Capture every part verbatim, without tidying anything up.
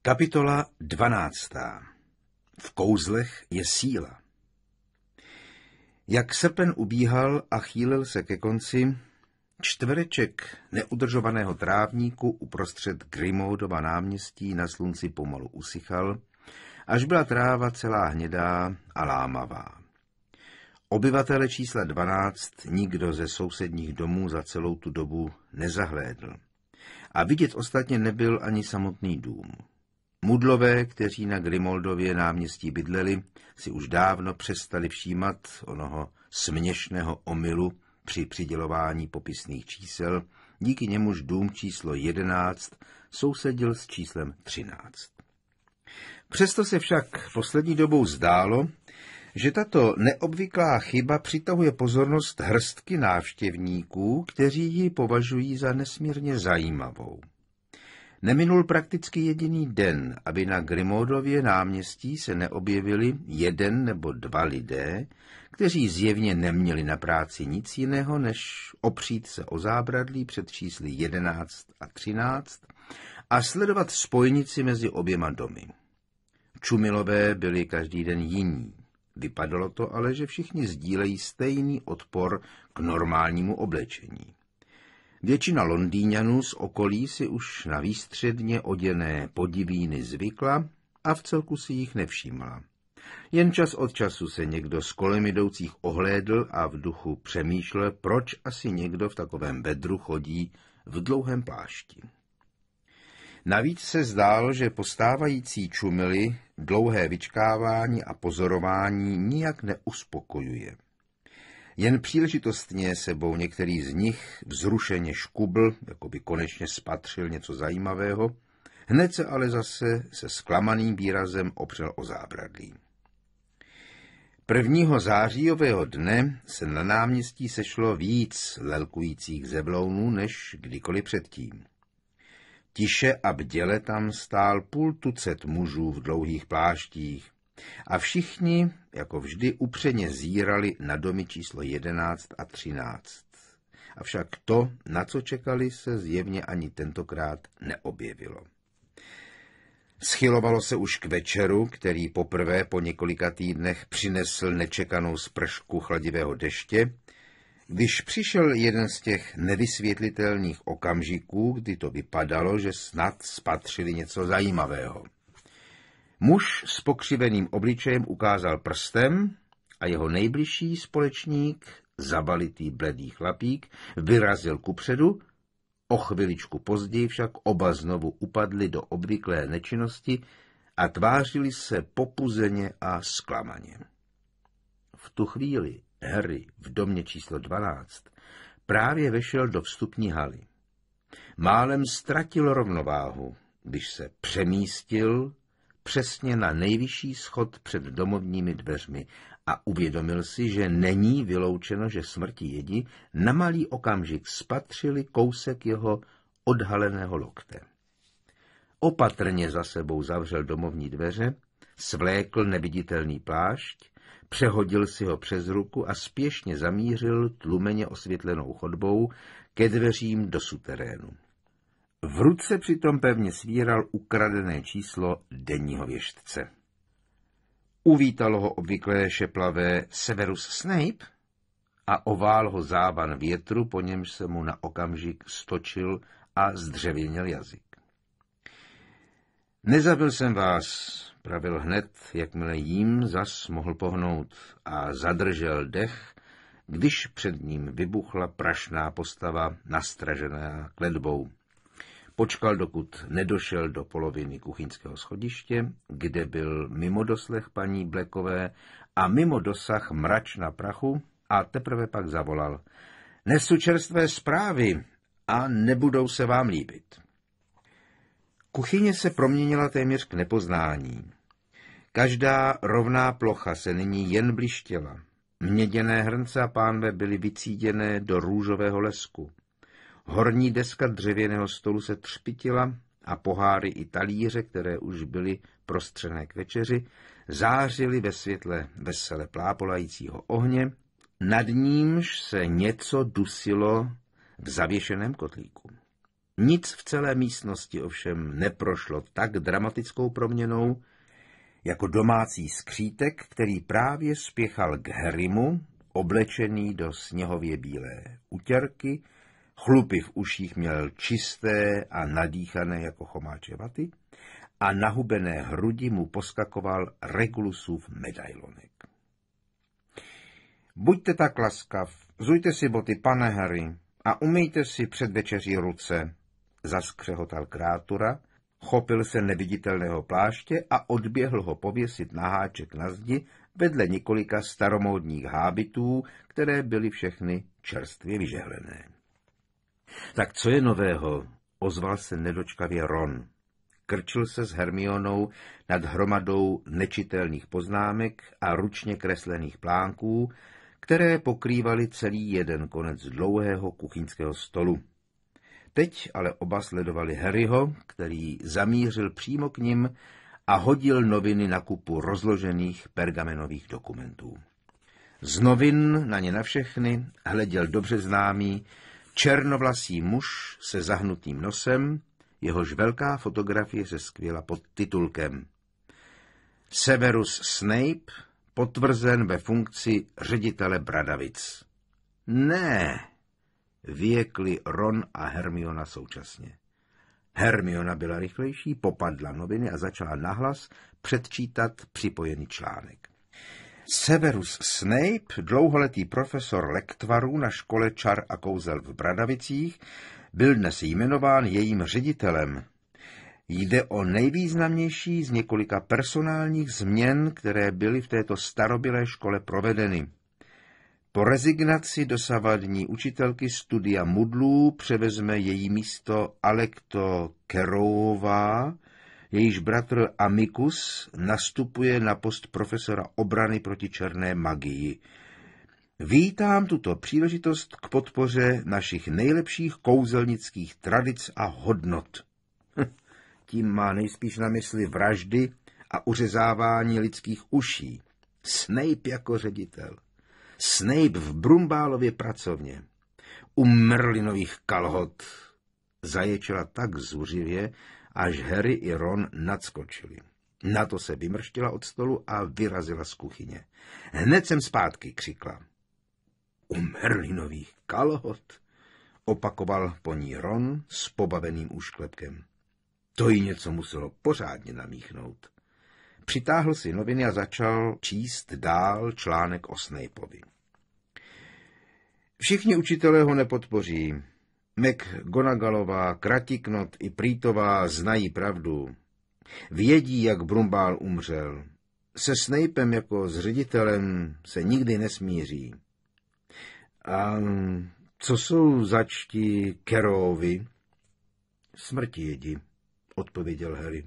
Kapitola dvanáctá. V kouzlech je síla. Jak srpen ubíhal a chýlil se ke konci, čtvereček neudržovaného trávníku uprostřed Grimaudova náměstí na slunci pomalu usychal, až byla tráva celá hnědá a lámavá. Obyvatele čísla dvanáct nikdo ze sousedních domů za celou tu dobu nezahlédl. A vidět ostatně nebyl ani samotný dům. Mudlové, kteří na Grimauldově náměstí bydleli, si už dávno přestali všímat onoho směšného omylu při přidělování popisných čísel, díky němuž dům číslo jedenáct sousedil s číslem třináct. Přesto se však poslední dobou zdálo, že tato neobvyklá chyba přitahuje pozornost hrstky návštěvníků, kteří ji považují za nesmírně zajímavou. Neminul prakticky jediný den, aby na Grimaudově náměstí se neobjevili jeden nebo dva lidé, kteří zjevně neměli na práci nic jiného, než opřít se o zábradlí před čísly jedenáct a třináct a sledovat spojnici mezi oběma domy. Čumilové byli každý den jiní. Vypadalo to ale, že všichni sdílejí stejný odpor k normálnímu oblečení. Většina Londýňanů z okolí si už na výstředně oděné podivíny zvykla a v celku si jich nevšímala. Jen čas od času se někdo z kolem jdoucích ohlédl a v duchu přemýšlel, proč asi někdo v takovém bedru chodí v dlouhém plášti. Navíc se zdálo, že postávající čumily dlouhé vyčkávání a pozorování nijak neuspokojuje. Jen příležitostně sebou některý z nich vzrušeně škubl, jako by konečně spatřil něco zajímavého, hned se ale zase se zklamaným výrazem opřel o zábradlí. Prvního zářijového dne se na náměstí sešlo víc lelkujících zeblounů než kdykoliv předtím. Tiše a bděle tam stál půl tucet mužů v dlouhých pláštích a všichni, jako vždy, upřeně zírali na domy číslo jedenáct a třináct. Avšak to, na co čekali, se zjevně ani tentokrát neobjevilo. Schylovalo se už k večeru, který poprvé po několika týdnech přinesl nečekanou spršku chladivého deště, když přišel jeden z těch nevysvětlitelných okamžiků, kdy to vypadalo, že snad spatřili něco zajímavého. Muž s pokřiveným obličejem ukázal prstem a jeho nejbližší společník, zabalitý bledý chlapík, vyrazil kupředu, o chviličku později však oba znovu upadli do obvyklé nečinnosti a tvářili se popuzeně a zklamaně. V tu chvíli Harry v domě číslo dvanáct právě vešel do vstupní haly. Málem ztratil rovnováhu, když se přemístil přesně na nejvyšší schod před domovními dveřmi a uvědomil si, že není vyloučeno, že smrti jedi na malý okamžik spatřili kousek jeho odhaleného lokte. Opatrně za sebou zavřel domovní dveře, svlékl neviditelný plášť, přehodil si ho přes ruku a spěšně zamířil tlumeně osvětlenou chodbou ke dveřím do suterénu. V ruce přitom pevně svíral ukradené číslo denního věštce. Uvítalo ho obvyklé šeplavé Severus Snape a ovál ho závan větru, po němž se mu na okamžik stočil a zdřevěněl jazyk. Nezabil jsem vás, pravil hned, jakmile jím zas mohl pohnout, a zadržel dech, když před ním vybuchla prašná postava nastražená kletbou. Počkal, dokud nedošel do poloviny kuchyňského schodiště, kde byl mimo doslech paní Blackové a mimo dosah mračna prachu, a teprve pak zavolal: Nesu čerstvé zprávy a nebudou se vám líbit. Kuchyně se proměnila téměř k nepoznání. Každá rovná plocha se nyní jen blištěla. Měděné hrnce a pánve byly vycíděné do růžového lesku. Horní deska dřevěného stolu se třpitila a poháry i talíře, které už byly prostřené k večeři, zářily ve světle vesele plápolajícího ohně, nad nímž se něco dusilo v zavěšeném kotlíku. Nic v celé místnosti ovšem neprošlo tak dramatickou proměnou, jako domácí skřítek, který právě spěchal k Harrymu, oblečený do sněhově bílé utěrky, chlupy v uších měl čisté a nadýchané jako chomáče vaty a na hubené hrudi mu poskakoval Regulusův medailonek. Buďte tak laskav, vzujte si boty, pane Harry, a umyjte si před večeří ruce, zaskřehotal Krátura, chopil se neviditelného pláště a odběhl ho pověsit na háček na zdi vedle několika staromódních hábitů, které byly všechny čerstvě vyžehlené. Tak co je nového? Ozval se nedočkavě Ron. Krčil se s Hermionou nad hromadou nečitelných poznámek a ručně kreslených plánků, které pokrývaly celý jeden konec dlouhého kuchyňského stolu. Teď ale oba sledovali Harryho, který zamířil přímo k nim a hodil noviny na kupu rozložených pergamenových dokumentů. Z novin na ně na všechny hleděl dobře známý černovlasý muž se zahnutým nosem, jehož velká fotografie se skvěla pod titulkem Severus Snape potvrzen ve funkci ředitele Bradavic. Ne, vyjekli Ron a Hermiona současně. Hermiona byla rychlejší, popadla noviny a začala nahlas předčítat připojený článek. Severus Snape, dlouholetý profesor lektvarů na škole čar a kouzel v Bradavicích, byl dnes jmenován jejím ředitelem. Jde o nejvýznamnější z několika personálních změn, které byly v této starobylé škole provedeny. Po rezignaci dosavadní učitelky studia mudlů převezme její místo Alekto Kerouová, jejíž bratr Amicus nastupuje na post profesora obrany proti černé magii. Vítám tuto příležitost k podpoře našich nejlepších kouzelnických tradic a hodnot. Tím má nejspíš na mysli vraždy a uřezávání lidských uší. Snape jako ředitel. Snape v Brumbálově pracovně. U Merlinových kalhot. Zaječela tak zuřivě, až Harry i Ron nadskočili. Na to se vymrštila od stolu a vyrazila z kuchyně. Hned jsem zpátky, křikla. U Merlinových kalhot, opakoval po ní Ron s pobaveným úšklepkem. To jí něco muselo pořádně namíchnout. Přitáhl si noviny a začal číst dál článek o Snapeovi. Všichni učitelé ho nepodpoří. McGonagallová, Kratiknot i Prýtová znají pravdu. Vědí, jak Brumbál umřel. Se Snapem jako s ředitelem se nikdy nesmíří. A co jsou začti Kerouovi? Smrti jedi, odpověděl Harry.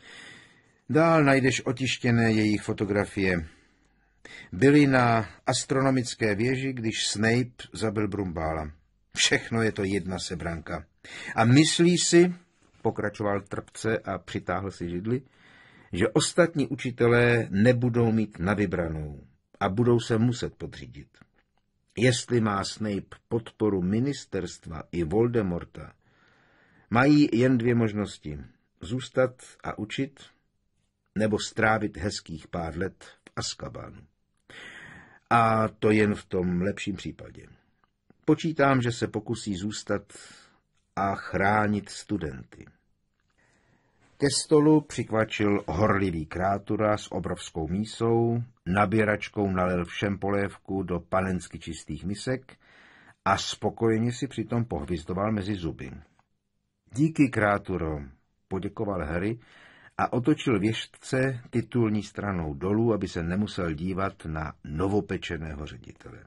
Dál najdeš otištěné jejich fotografie. Byli na astronomické věži, když Snape zabil Brumbála. Všechno je to jedna sebranka. A myslí si, pokračoval trpce a přitáhl si židli, že ostatní učitelé nebudou mít na vybranou a budou se muset podřídit. Jestli má Snape podporu ministerstva i Voldemorta, mají jen dvě možnosti. Zůstat a učit, nebo strávit hezkých pár let v Azkabánu. A to jen v tom lepším případě. Počítám, že se pokusí zůstat a chránit studenty. Ke stolu přikvačil horlivý Krátura s obrovskou mísou, naběračkou nalil všem polévku do panensky čistých misek a spokojeně si přitom pohvizdoval mezi zuby. Díky, Kráturo, poděkoval Harry a otočil věštce titulní stranou dolů, aby se nemusel dívat na novopečeného ředitele.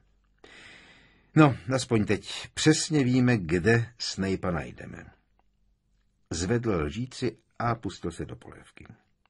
No, aspoň teď přesně víme, kde Snape'a najdeme. Zvedl lžíci a pustil se do polévky.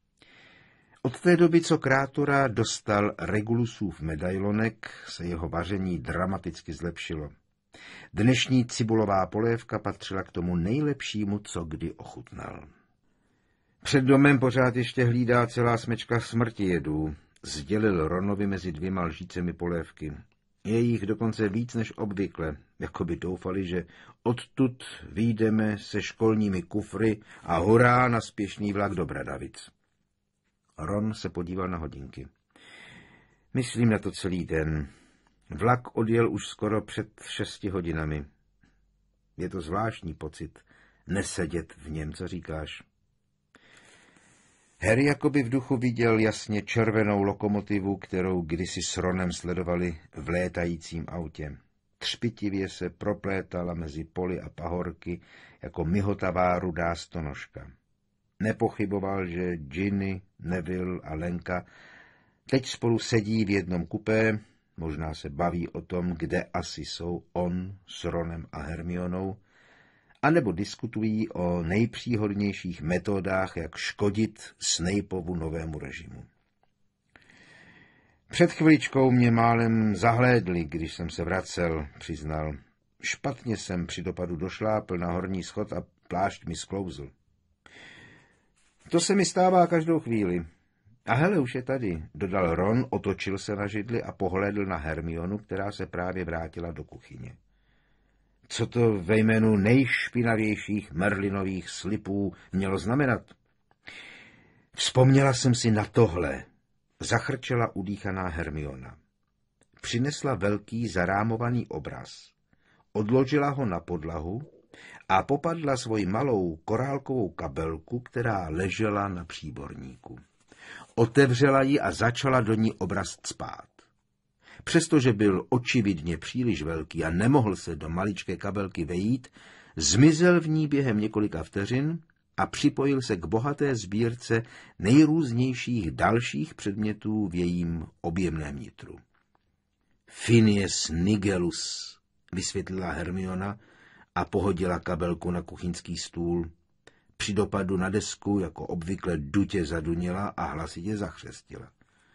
Od té doby, co Krátura dostal Regulusův medailonek, se jeho vaření dramaticky zlepšilo. Dnešní cibulová polévka patřila k tomu nejlepšímu, co kdy ochutnal. Před domem pořád ještě hlídá celá smečka smrti jedů, sdělil Ronovi mezi dvěma lžícemi polévky. Je jich dokonce víc než obvykle, jako by doufali, že odtud vyjdeme se školními kufry a hurá na spěšný vlak do Bradavic. Ron se podíval na hodinky. Myslím na to celý den. Vlak odjel už skoro před šesti hodinami. Je to zvláštní pocit nesedět v něm, co říkáš? Harry jakoby v duchu viděl jasně červenou lokomotivu, kterou kdysi s Ronem sledovali v létajícím autě. Třpitivě se proplétala mezi poli a pahorky jako mihotavá rudá stonožka. Nepochyboval, že Ginny, Neville a Lenka teď spolu sedí v jednom kupé, možná se baví o tom, kde asi jsou on s Ronem a Hermionou, anebo diskutují o nejpříhodnějších metodách, jak škodit Snapeovu novému režimu. Před chviličkou mě málem zahlédli, když jsem se vracel, přiznal. Špatně jsem při dopadu došlápl na horní schod a plášť mi sklouzl. To se mi stává každou chvíli. A hele, už je tady, dodal Ron, otočil se na židli a pohlédl na Hermionu, která se právě vrátila do kuchyně. Co to ve jménu nejšpinavějších Merlinových slipů mělo znamenat? Vzpomněla jsem si na tohle, zachrčela udýchaná Hermiona. Přinesla velký zarámovaný obraz, odložila ho na podlahu a popadla svoji malou korálkovou kabelku, která ležela na příborníku. Otevřela ji a začala do ní obraz cpát. Přestože byl očividně příliš velký a nemohl se do maličké kabelky vejít, zmizel v ní během několika vteřin a připojil se k bohaté sbírce nejrůznějších dalších předmětů v jejím objemném nitru. Phineas Nigellus, vysvětlila Hermiona a pohodila kabelku na kuchyňský stůl. Při dopadu na desku jako obvykle dutě zadunila a hlasitě zachřestila.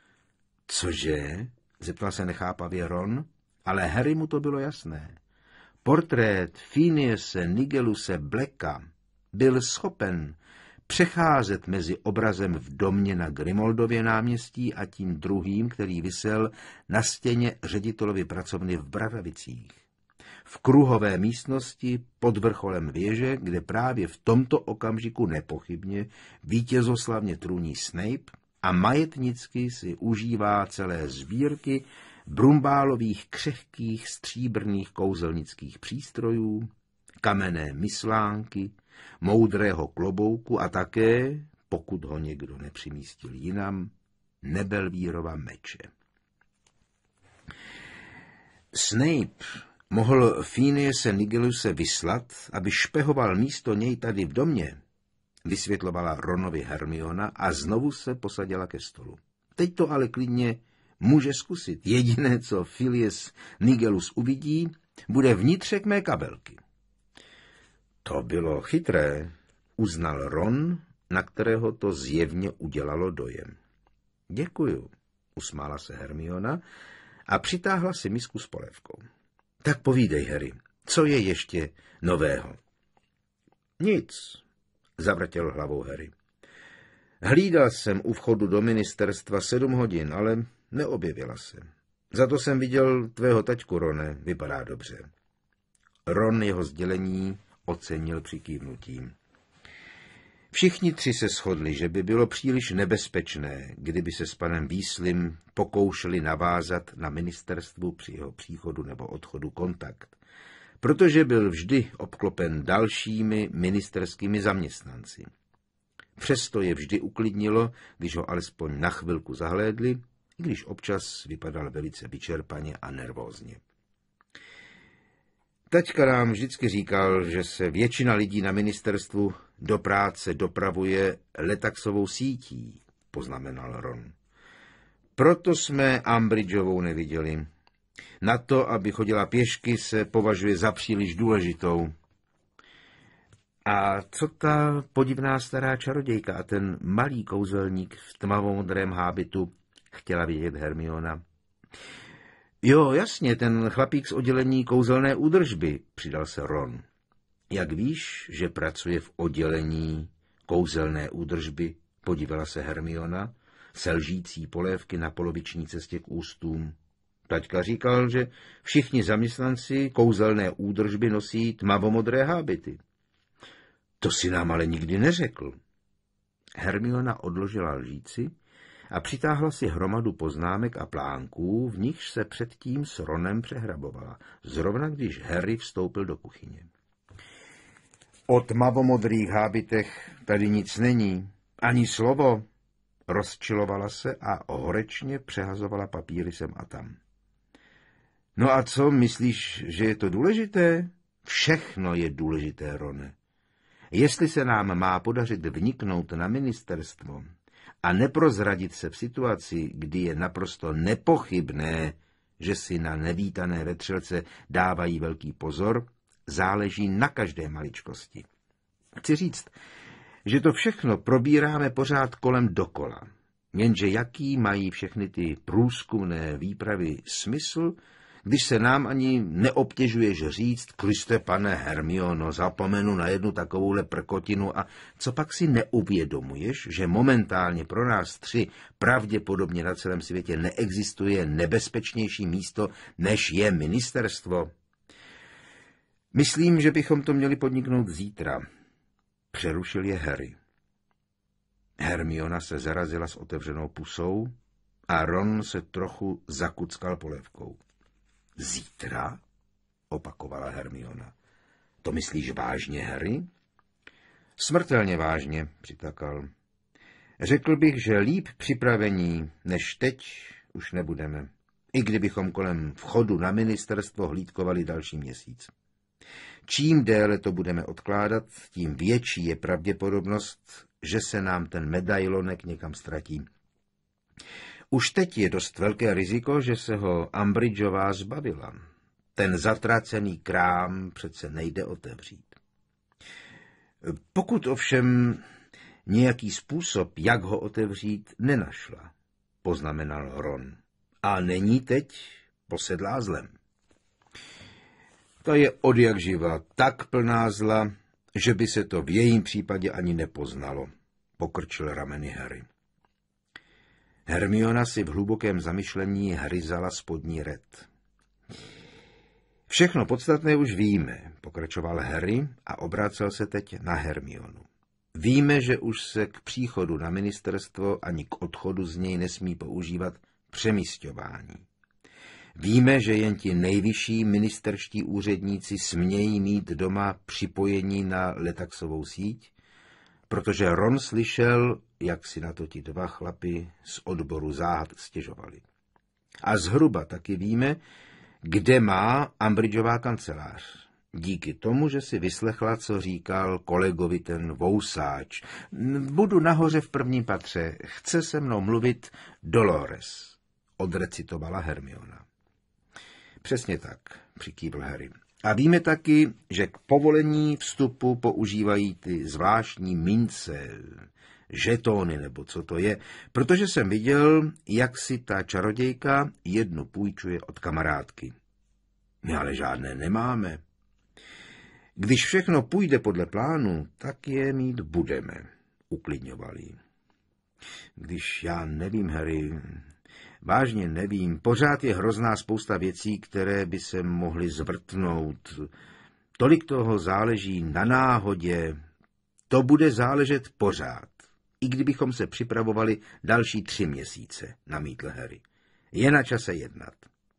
Cože? Zeptal se nechápavě Ron, ale Harry mu to bylo jasné. Portrét Phinease Nigelluse Blacka byl schopen přecházet mezi obrazem v domě na Grimoldově náměstí a tím druhým, který visel na stěně ředitelovy pracovny v Bradavicích. V kruhové místnosti pod vrcholem věže, kde právě v tomto okamžiku nepochybně vítězoslavně trůní Snape a majetnicky si užívá celé sbírky brumbálových křehkých stříbrných kouzelnických přístrojů, kamenné myslánky, moudrého klobouku a také, pokud ho někdo nepřimístil jinam, Nebelvírova meče. Snape mohl Phinease Nigelluse vyslat, aby špehoval místo něj tady v domě, vysvětlovala Ronovi Hermiona a znovu se posadila ke stolu. Teď to ale klidně může zkusit. Jediné, co Phineas Nigellus uvidí, bude vnitřek mé kabelky. To bylo chytré, uznal Ron, na kterého to zjevně udělalo dojem. Děkuju, usmála se Hermiona a přitáhla si misku s polévkou. Tak povídej, Harry, co je ještě nového? Nic, zavrtěl hlavou Harry. Hlídal jsem u vchodu do ministerstva sedm hodin, ale neobjevila se. Za to jsem viděl tvého taťku, Rone, vypadá dobře. Ron jeho sdělení ocenil přikývnutím. Všichni tři se shodli, že by bylo příliš nebezpečné, kdyby se s panem Weasleym pokoušeli navázat na ministerstvu při jeho příchodu nebo odchodu kontakt, protože byl vždy obklopen dalšími ministerskými zaměstnanci. Přesto je vždy uklidnilo, když ho alespoň na chvilku zahlédli, i když občas vypadal velice vyčerpaně a nervózně. Taťka nám vždycky říkal, že se většina lidí na ministerstvu do práce dopravuje letaxovou sítí, poznamenal Ron. Proto jsme Umbridgeovou neviděli. Na to, aby chodila pěšky, se považuje za příliš důležitou. A co ta podivná stará čarodějka a ten malý kouzelník v tmavomodrém hábitu, chtěla vidět Hermiona. Jo, jasně, ten chlapík z oddělení kouzelné údržby, přidal se Ron. Jak víš, že pracuje v oddělení kouzelné údržby, podívala se Hermiona, selžící polévky na poloviční cestě k ústům. Taťka říkal, že všichni zaměstnanci kouzelné údržby nosí tmavomodré hábity. To si nám ale nikdy neřekl. Hermiona odložila lžíci a přitáhla si hromadu poznámek a plánků, v nichž se předtím s Ronem přehrabovala, zrovna když Harry vstoupil do kuchyně. O tmavomodrých hábitech tady nic není, ani slovo. Rozčilovala se a horečně přehazovala papíry sem a tam. No a co, myslíš, že je to důležité? Všechno je důležité, Rone. Jestli se nám má podařit vniknout na ministerstvo a neprozradit se v situaci, kdy je naprosto nepochybné, že si na nevítané vetřelce dávají velký pozor, záleží na každé maličkosti. Chci říct, že to všechno probíráme pořád kolem dokola. Jenže jaký mají všechny ty průzkumné výpravy smysl, když se nám ani neobtěžuješ říct, Kriste pane Hermiono, zapomenu na jednu takovouhle prkotinu a co pak si neuvědomuješ, že momentálně pro nás tři pravděpodobně na celém světě neexistuje nebezpečnější místo, než je ministerstvo? Myslím, že bychom to měli podniknout zítra. Přerušil je Harry. Hermiona se zarazila s otevřenou pusou a Ron se trochu zakuckal polévkou. Zítra? Opakovala Hermiona. To myslíš vážně, Harry? Smrtelně vážně, přitakal. Řekl bych, že líp připravení, než teď, už nebudeme. I kdybychom kolem vchodu na ministerstvo hlídkovali další měsíc. Čím déle to budeme odkládat, tím větší je pravděpodobnost, že se nám ten medailonek někam ztratí. Už teď je dost velké riziko, že se ho Umbridgeová zbavila. Ten zatracený krám přece nejde otevřít. Pokud ovšem nějaký způsob, jak ho otevřít, nenašla, poznamenal Ron. A není teď posedlá zlem. Ta je odjakživa tak plná zla, že by se to v jejím případě ani nepoznalo, pokrčil rameny Harry. Hermiona si v hlubokém zamyšlení hryzala spodní red. Všechno podstatné už víme, pokračoval Harry a obrácel se teď na Hermionu. Víme, že už se k příchodu na ministerstvo ani k odchodu z něj nesmí používat přemísťování. Víme, že jen ti nejvyšší ministerští úředníci smějí mít doma připojení na letaxovou síť, protože Ron slyšel, jak si na to ti dva chlapi z odboru záhad stěžovali. A zhruba taky víme, kde má Umbridgeová kancelář. Díky tomu, že si vyslechla, co říkal kolegovi ten vousáč. Budu nahoře v prvním patře, chce se mnou mluvit Dolores, odrecitovala Hermiona. Přesně tak, přikývl Harry. A víme taky, že k povolení vstupu používají ty zvláštní mince, žetóny nebo co to je, protože jsem viděl, jak si ta čarodějka jednu půjčuje od kamarádky. My ale žádné nemáme. Když všechno půjde podle plánu, tak je mít budeme, uklidňoval jí. Když já nevím, Harry, vážně nevím, pořád je hrozná spousta věcí, které by se mohly zvrtnout. Tolik toho záleží na náhodě. To bude záležet pořád, i kdybychom se připravovali další tři měsíce, namítl Harry. Je na čase jednat.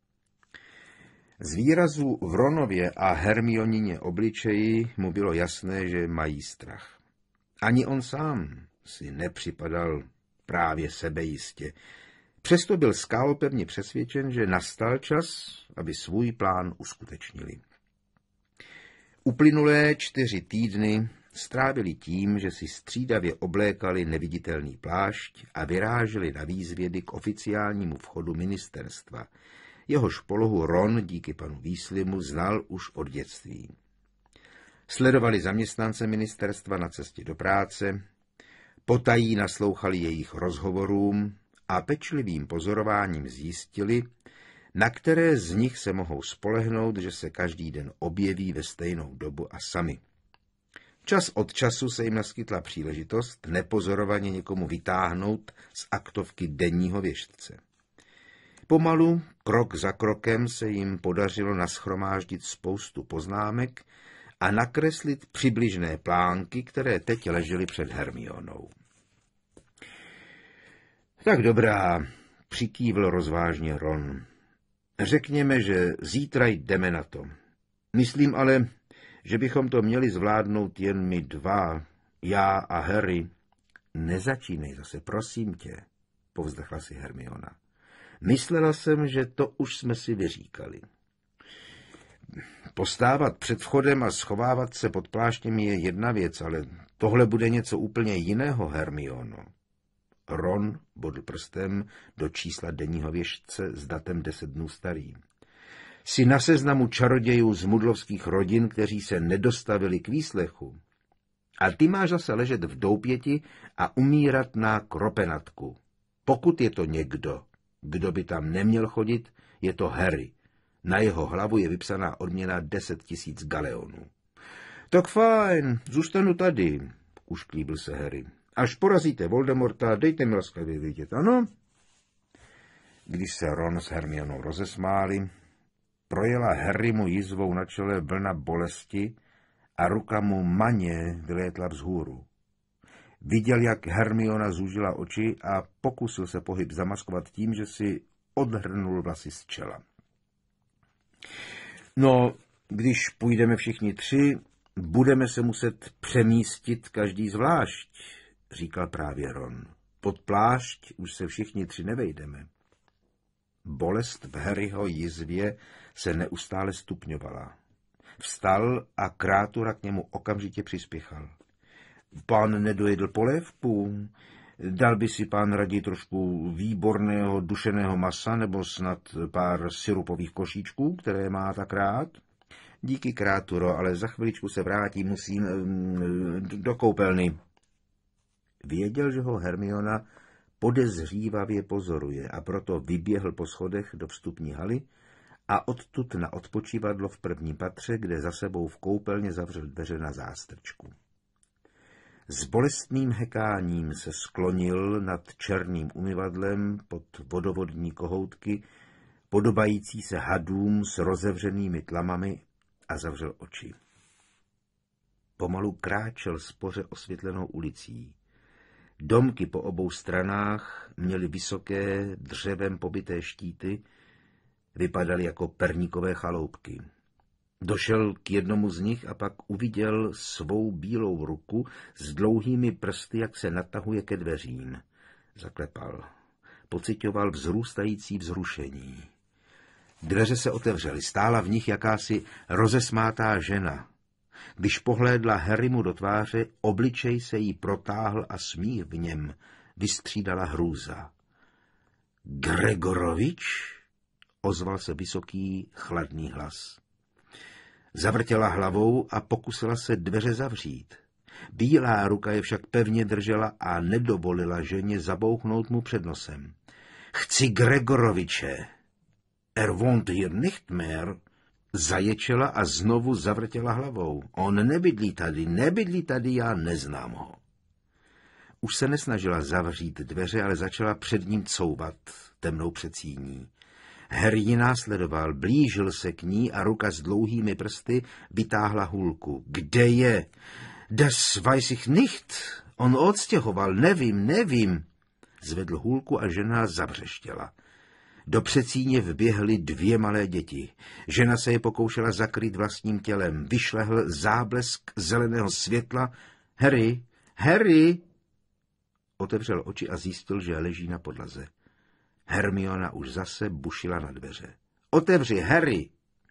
Z výrazu v Ronově a Hermionině obličeji mu bylo jasné, že mají strach. Ani on sám si nepřipadal právě sebejistě. Přesto byl skálopevně přesvědčen, že nastal čas, aby svůj plán uskutečnili. Uplynulé čtyři týdny strávili tím, že si střídavě oblékali neviditelný plášť a vyráželi na výzvědy k oficiálnímu vchodu ministerstva. Jehož polohu Ron díky panu Weasleymu znal už od dětství. Sledovali zaměstnance ministerstva na cestě do práce, potají naslouchali jejich rozhovorům a pečlivým pozorováním zjistili, na které z nich se mohou spolehnout, že se každý den objeví ve stejnou dobu a sami. Čas od času se jim naskytla příležitost nepozorovaně někomu vytáhnout z aktovky denního věštce. Pomalu, krok za krokem, se jim podařilo nashromáždit spoustu poznámek a nakreslit přibližné plánky, které teď ležely před Hermionou. Tak dobrá, přikývl rozvážně Ron. Řekněme, že zítra jdeme na to. Myslím ale, že bychom to měli zvládnout jen my dva, já a Harry. Nezačínej zase, prosím tě, povzdechla si Hermiona. Myslela jsem, že to už jsme si vyříkali. Postávat před vchodem a schovávat se pod pláštěm je jedna věc, ale tohle bude něco úplně jiného, Hermiono. Ron bodl prstem do čísla denního věžce s datem deset dnů starý. Jsi na seznamu čarodějů z mudlovských rodin, kteří se nedostavili k výslechu. A ty máš zase ležet v doupěti a umírat na kropenatku. Pokud je to někdo, kdo by tam neměl chodit, je to Harry. Na jeho hlavu je vypsaná odměna deset tisíc galeonů. Tak fajn, zůstanu tady, ušklíbil se Harry. Až porazíte Voldemorta, dejte mi laskavě vědět, ano? Když se Ron s Hermionou rozesmáli, projela Harrymu jizvou na čele vlna bolesti a ruka mu maně vylétla vzhůru. Viděl, jak Hermiona zúžila oči a pokusil se pohyb zamaskovat tím, že si odhrnul vlasy z čela. No, když půjdeme všichni tři, budeme se muset přemístit každý zvlášť, říkal právě Ron. Pod plášť už se všichni tři nevejdeme. Bolest v Harryho jizvě se neustále stupňovala. Vstal a Krátura k němu okamžitě přispěchal. Pán nedojedl polévku? Dal by si pán raději trošku výborného dušeného masa nebo snad pár sirupových košíčků, které má tak rád? Díky, Kráturo, ale za chviličku se vrátím, musím do koupelny. Věděl, že ho Hermiona podezřívavě pozoruje a proto vyběhl po schodech do vstupní haly a odtud na odpočívadlo v prvním patře, kde za sebou v koupelně zavřel dveře na zástrčku. S bolestným hekáním se sklonil nad černým umyvadlem pod vodovodní kohoutky, podobající se hadům s rozevřenými tlamami, a zavřel oči. Pomalu kráčel spoře osvětlenou ulicí. Domky po obou stranách měly vysoké, dřevem pobyté štíty, vypadaly jako perníkové chaloupky. Došel k jednomu z nich a pak uviděl svou bílou ruku s dlouhými prsty, jak se natahuje ke dveřím. Zaklepal. Pocitoval vzrůstající vzrušení. Dveře se otevřely, stála v nich jakási rozesmátá žena. Když pohlédla Harrymu do tváře, obličej se jí protáhl a smích v něm vystřídala hrůza. Gregorovič? Ozval se vysoký, chladný hlas. Zavrtěla hlavou a pokusila se dveře zavřít. Bílá ruka je však pevně držela a nedovolila ženě zabouchnout mu před nosem. Chci Gregoroviče. Er wohnt hier nicht mehr. Zaječela a znovu zavrtěla hlavou. On nebydlí tady, nebydlí tady, já neznám ho. Už se nesnažila zavřít dveře, ale začala před ním couvat temnou předsíní. Harry ji následoval, blížil se k ní a ruka s dlouhými prsty vytáhla hůlku. Kde je? Das weiß ich nicht. On odstěhoval, nevím, nevím. Zvedl hůlku a žena zavřeštěla. Do předsíně vběhly dvě malé děti. Žena se je pokoušela zakrýt vlastním tělem. Vyšlehl záblesk zeleného světla. Harry, Harry! Otevřel oči a zjistil, že leží na podlaze. Hermiona už zase bušila na dveře. Otevři, Harry!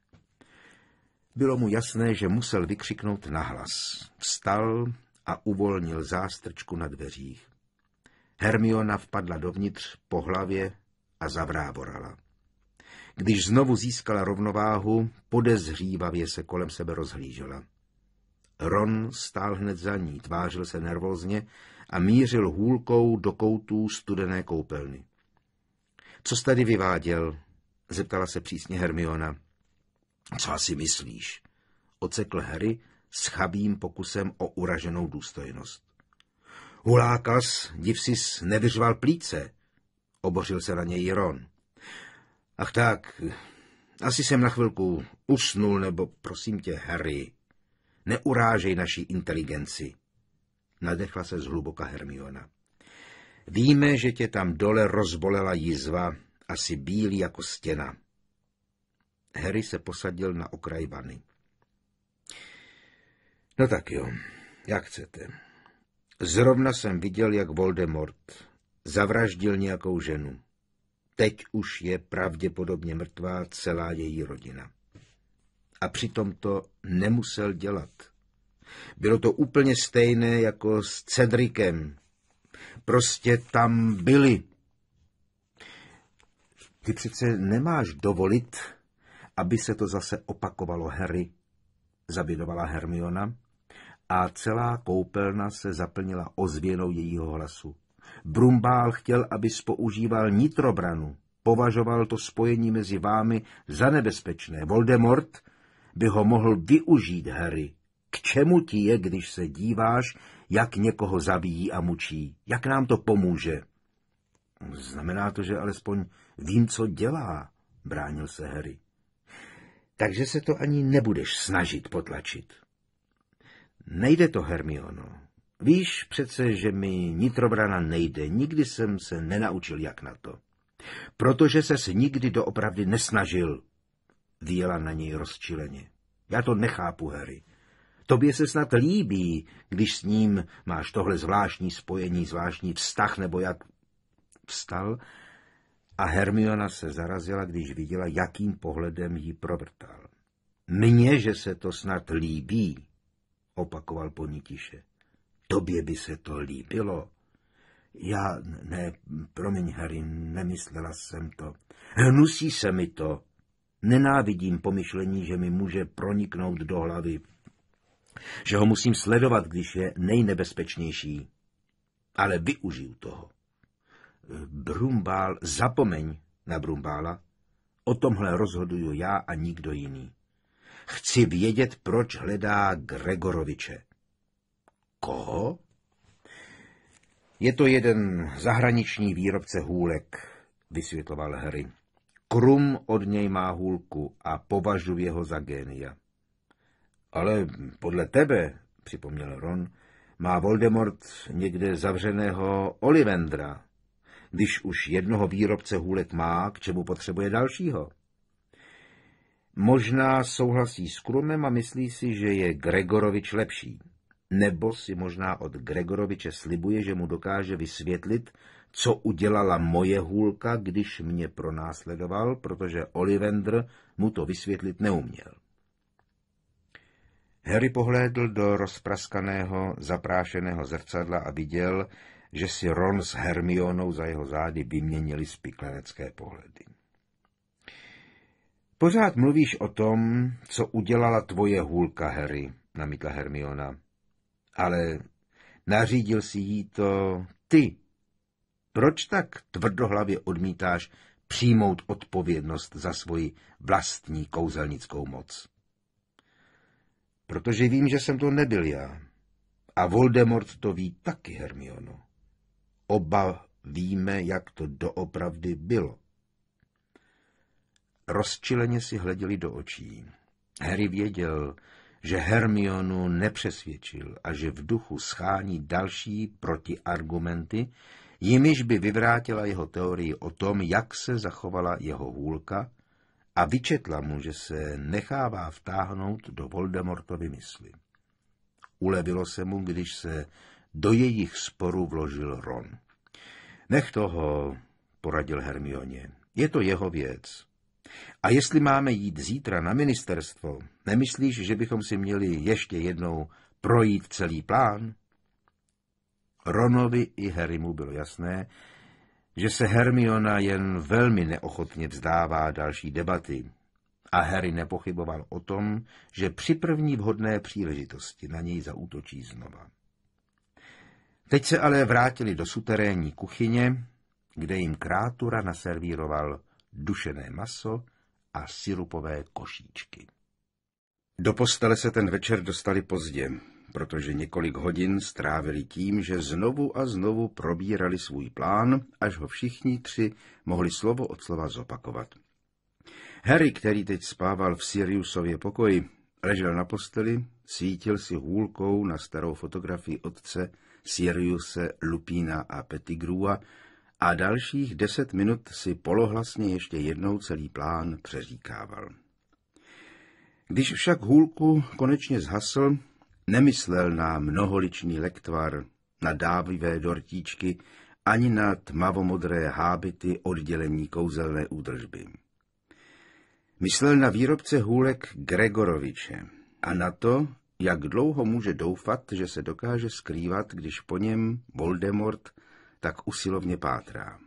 Bylo mu jasné, že musel vykřiknout nahlas. Vstal a uvolnil zástrčku na dveřích. Hermiona vpadla dovnitř po hlavě a zavrávorala. Když znovu získala rovnováhu, podezřívavě se kolem sebe rozhlížela. Ron stál hned za ní, tvářil se nervózně a mířil hůlkou do koutů studené koupelny. Co jsi tady vyváděl? Zeptala se přísně Hermiona. Co asi myslíš? Ocekl Harry s chabým pokusem o uraženou důstojnost. Hulákas, div sis nevyřval plíce, obořil se na něj Ron. Ach tak, asi jsem na chvilku usnul, nebo prosím tě, Harry, neurážej naší inteligenci. Nadechla se zhluboka Hermiona. Víme, že tě tam dole rozbolela jizva, asi bílý jako stěna. Harry se posadil na okraj vany. No tak jo, jak chcete. Zrovna jsem viděl, jak Voldemort zavraždil nějakou ženu. Teď už je pravděpodobně mrtvá celá její rodina. A přitom to nemusel dělat. Bylo to úplně stejné jako s Cedricem. Prostě tam byli. Ty přece nemáš dovolit, aby se to zase opakovalo, Harry, zabidovala Hermiona, a celá koupelna se zaplnila ozvěnou jejího hlasu. Brumbál chtěl, abys používal nitrobranu. Považoval to spojení mezi vámi za nebezpečné. Voldemort by ho mohl využít, Harry. K čemu ti je, když se díváš, jak někoho zabíjí a mučí? Jak nám to pomůže? Znamená to, že alespoň vím, co dělá, bránil se Harry. Takže se to ani nebudeš snažit potlačit. Nejde to, Hermiono. Víš přece, že mi nitrobrana nejde. Nikdy jsem se nenaučil, jak na to. Protože ses nikdy doopravdy nesnažil, vyjela na něj rozčileně. Já to nechápu, Harry. Tobě se snad líbí, když s ním máš tohle zvláštní spojení, zvláštní vztah, nebo jak... Vstal a Hermiona se zarazila, když viděla, jakým pohledem jí provrtal. Mně, že se to snad líbí, opakoval ponítiše. Tobě by se to líbilo. Já, ne, promiň, Harry, nemyslela jsem to. Hnusí se mi to. Nenávidím pomyšlení, že mi může proniknout do hlavy. Že ho musím sledovat, když je nejnebezpečnější. Ale využiju toho. Brumbál, zapomeň na Brumbála. O tomhle rozhoduju já a nikdo jiný. Chci vědět, proč hledá Gregoroviče. Koho? Je to jeden zahraniční výrobce hůlek, vysvětloval Harry. Krum od něj má hůlku a považuje ho za génia. Ale podle tebe, připomněl Ron, má Voldemort někde zavřeného Ollivandera. Když už jednoho výrobce hůlek má, k čemu potřebuje dalšího? Možná souhlasí s Krumem a myslí si, že je Gregorovič lepší. Nebo si možná od Gregoroviče slibuje, že mu dokáže vysvětlit, co udělala moje hůlka, když mě pronásledoval, protože Ollivander mu to vysvětlit neuměl. Harry pohlédl do rozpraskaného, zaprášeného zrcadla a viděl, že si Ron s Hermionou za jeho zády vyměnili spiklenecké pohledy. Pořád mluvíš o tom, co udělala tvoje hůlka, Harry, namítla Hermiona. Ale nařídil si jí to ty. Proč tak tvrdohlavě odmítáš přijmout odpovědnost za svoji vlastní kouzelnickou moc? Protože vím, že jsem to nebyl já. A Voldemort to ví taky, Hermiono. Oba víme, jak to doopravdy bylo. Rozčileně si hleděli do očí. Harry věděl, že Hermionu nepřesvědčil a že v duchu schání další protiargumenty, jimiž by vyvrátila jeho teorii o tom, jak se zachovala jeho hůlka, a vyčetla mu, že se nechává vtáhnout do Voldemortovy mysli. Ulevilo se mu, když se do jejich sporu vložil Ron. Nech toho, poradil Hermioně, je to jeho věc. A jestli máme jít zítra na ministerstvo, nemyslíš, že bychom si měli ještě jednou projít celý plán? Ronovi i Harrymu bylo jasné, že se Hermiona jen velmi neochotně vzdává další debaty a Harry nepochyboval o tom, že při první vhodné příležitosti na něj zaútočí znova. Teď se ale vrátili do suterénní kuchyně, kde jim Krátura naservíroval dušené maso a sirupové košíčky. Do postele se ten večer dostali pozdě, protože několik hodin strávili tím, že znovu a znovu probírali svůj plán, až ho všichni tři mohli slovo od slova zopakovat. Harry, který teď spával v Siriusově pokoji, ležel na posteli, svítil si hůlkou na starou fotografii otce Siriuse, Lupina a Pettigrua a dalších deset minut si polohlasně ještě jednou celý plán přeříkával. Když však hůlku konečně zhasl, nemyslel na mnoholičný lektvar, na dávivé dortíčky ani na tmavomodré hábity oddělení kouzelné údržby. Myslel na výrobce hůlek Gregoroviče a na to, jak dlouho může doufat, že se dokáže skrývat, když po něm Voldemort tak usilovně pátrá.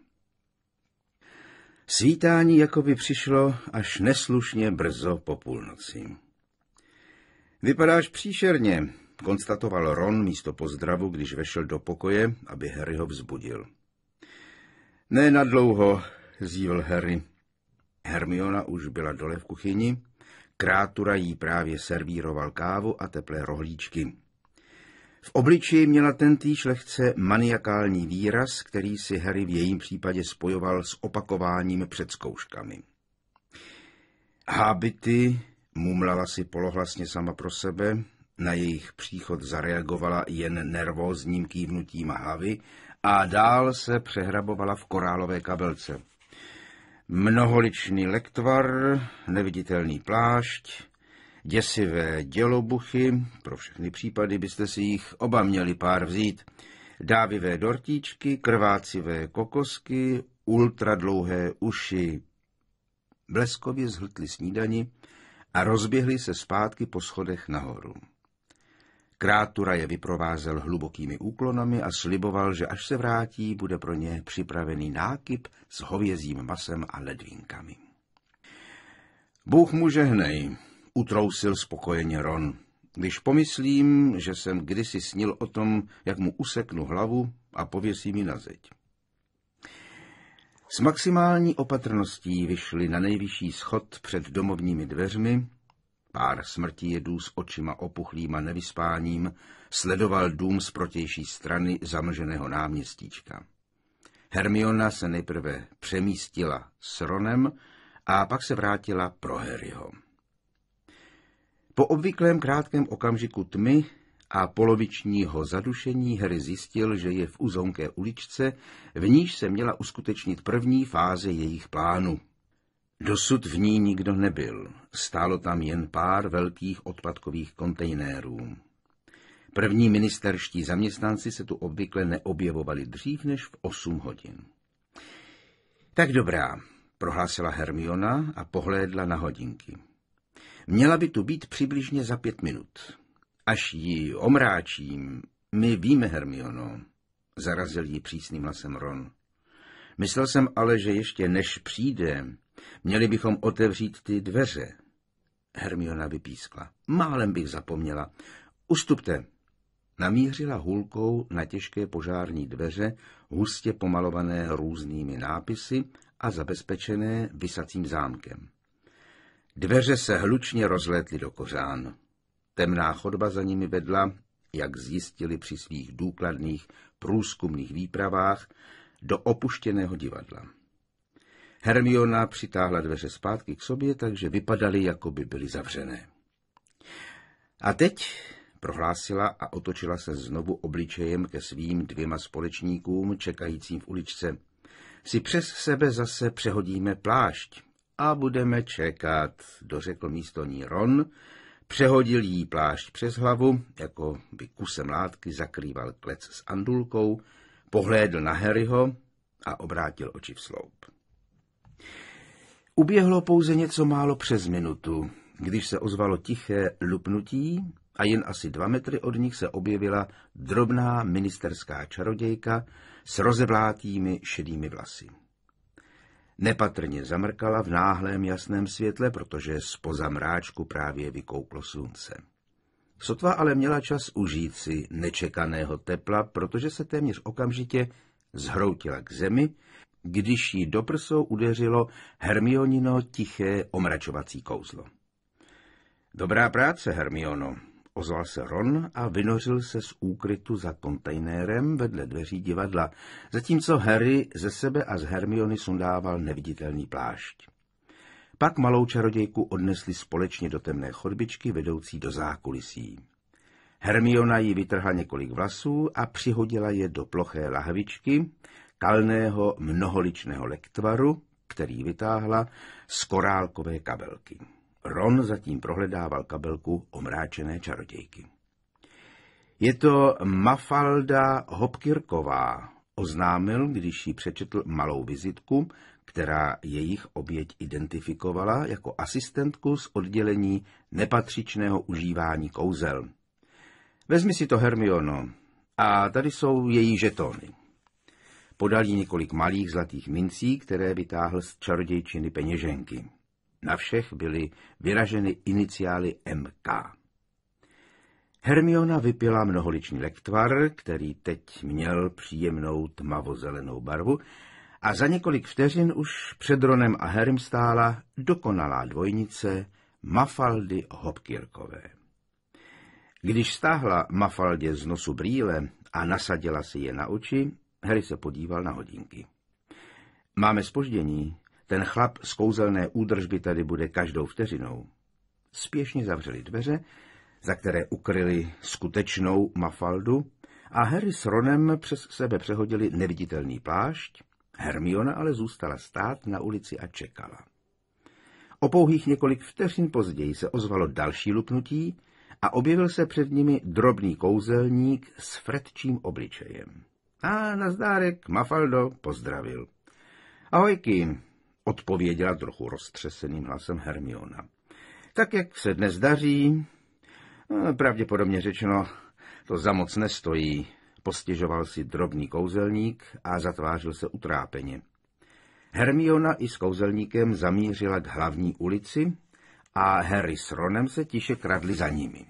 Svítání jakoby přišlo až neslušně brzo po půlnoci. Vypadáš příšerně, konstatoval Ron místo pozdravu, když vešel do pokoje, aby Harryho vzbudil. Ne nadlouho, zívl Harry. Hermiona už byla dole v kuchyni, Krátura jí právě servíroval kávu a teplé rohlíčky. V obličeji měla tentýž lehce maniakální výraz, který si Harry v jejím případě spojoval s opakováním před zkouškami. Hábity, mumlala si polohlasně sama pro sebe, na jejich příchod zareagovala jen nervózním kývnutím hlavy a dál se přehrabovala v korálové kabelce. Mnoholičný lektvar, neviditelný plášť, děsivé dělobuchy, pro všechny případy byste si jich oba měli pár vzít, dávivé dortíčky, krvácivé kokosky, ultradlouhé uši. Bleskově zhltli snídani a rozběhli se zpátky po schodech nahoru. Krátura je vyprovázel hlubokými úklonami a sliboval, že až se vrátí, bude pro ně připravený nákyp s hovězím masem a ledvinkami. Bůh mu žehnej, utrousil spokojeně Ron, když pomyslím, že jsem kdysi snil o tom, jak mu useknu hlavu a pověsím ji na zeď. S maximální opatrností vyšli na nejvyšší schod před domovními dveřmi. Pár smrtijedů s očima opuchlým a nevyspáním sledoval dům z protější strany zamlženého náměstíčka. Hermiona se nejprve přemístila s Ronem a pak se vrátila pro Harryho. Po obvyklém krátkém okamžiku tmy a polovičního zadušení Harry zjistil, že je v uzonké uličce, v níž se měla uskutečnit první fáze jejich plánu. Dosud v ní nikdo nebyl, stálo tam jen pár velkých odpadkových kontejnerů. První ministerští zaměstnanci se tu obvykle neobjevovali dřív než v osm hodin. Tak dobrá, prohlásila Hermiona a pohlédla na hodinky. Měla by tu být přibližně za pět minut. Až ji omráčím, my víme, Hermiono, zarazil ji přísným hlasem Ron. Myslel jsem ale, že ještě než přijde, měli bychom otevřít ty dveře. Hermiona vypískla. Málem bych zapomněla. Ustupte. Namířila hůlkou na těžké požární dveře, hustě pomalované různými nápisy a zabezpečené visacím zámkem. Dveře se hlučně rozlétly do kořán. Temná chodba za nimi vedla, jak zjistili při svých důkladných průzkumných výpravách, do opuštěného divadla. Hermiona přitáhla dveře zpátky k sobě, takže vypadaly, jako by byly zavřené. A teď, prohlásila a otočila se znovu obličejem ke svým dvěma společníkům, čekajícím v uličce, si přes sebe zase přehodíme plášť a budeme čekat, dořekl místo ní Ron, přehodil jí plášť přes hlavu, jako by kusem látky zakrýval klec s andulkou, pohlédl na Harryho a obrátil oči v sloup. Uběhlo pouze něco málo přes minutu, když se ozvalo tiché lupnutí a jen asi dva metry od nich se objevila drobná ministerská čarodějka s rozevlátými šedými vlasy. Nepatrně zamrkala v náhlém jasném světle, protože zpoza mráčku právě vykouklo slunce. Sotva ale měla čas užít si nečekaného tepla, protože se téměř okamžitě zhroutila k zemi, když jí do prsou udeřilo Hermionino tiché omračovací kouzlo. Dobrá práce, Hermiono, ozval se Ron a vynořil se z úkrytu za kontejnerem vedle dveří divadla, zatímco Harry ze sebe a z Hermiony sundával neviditelný plášť. Pak malou čarodějku odnesli společně do temné chodbičky vedoucí do zákulisí. Hermiona jí vytrhla několik vlasů a přihodila je do ploché lahvičky, kalného mnoholičného lektvaru, který vytáhla z korálkové kabelky. Ron zatím prohledával kabelku omráčené čarodějky. Je to Mafalda Hopkirková, oznámil, když jí přečetl malou vizitku, která jejich oběť identifikovala jako asistentku z oddělení nepatřičného užívání kouzel. Vezmi si to, Hermiono, a tady jsou její žetony. Podal jí několik malých zlatých mincí, které vytáhl z čarodějčiny peněženky. Na všech byly vyraženy iniciály M K. Hermiona vypila mnoholičný lektvar, který teď měl příjemnou tmavozelenou barvu, a za několik vteřin už před Ronem a Harrym stála dokonalá dvojnice Mafaldy Hopkirkové. Když stáhla Mafaldě z nosu brýle a nasadila si je na oči, Harry se podíval na hodinky. Máme zpoždění, ten chlap z kouzelné údržby tady bude každou vteřinou. Spěšně zavřeli dveře, za které ukryli skutečnou Mafaldu, a Harry s Ronem přes sebe přehodili neviditelný plášť. Hermiona ale zůstala stát na ulici a čekala. O pouhých několik vteřin později se ozvalo další lupnutí a objevil se před nimi drobný kouzelník s fretčím obličejem. A nazdárek, Mafaldo, pozdravil. Ahojky, odpověděla trochu roztřeseným hlasem Hermiona. Tak jak se dnes daří? Pravděpodobně řečeno, to za moc nestojí, postěžoval si drobný kouzelník a zatvářil se utrápeně. Hermiona i s kouzelníkem zamířila k hlavní ulici a Harry s Ronem se tiše kradli za nimi.